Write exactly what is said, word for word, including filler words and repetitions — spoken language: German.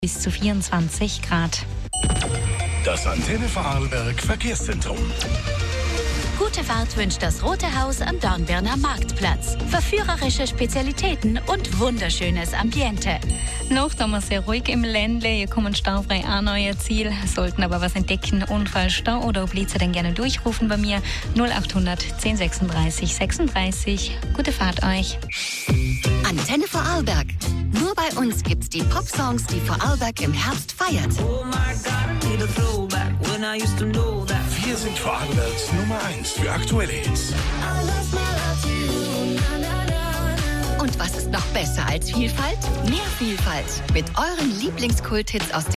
bis zu vierundzwanzig Grad. Das Antenne Vorarlberg Verkehrszentrum. Gute Fahrt wünscht das Rote Haus am Dornbirner Marktplatz. Verführerische Spezialitäten und wunderschönes Ambiente. Noch da wir sehr ruhig im Ländle, ihr kommt staufrei an euer Ziel, sollten aber was entdecken, Unfall, Stau oder Blitzer, dann gerne durchrufen bei mir null acht hundert zehn sechsunddreißig sechsunddreißig. Gute Fahrt euch. Antenne Vorarlberg. Nur bei uns gibt's die Popsongs, die Vorarlberg im Herbst feiert. Wir sind Vorarlbergs Nummer eins für aktuelle Hits. Und was ist noch besser als Vielfalt? Mehr Vielfalt mit euren Lieblingskulthits aus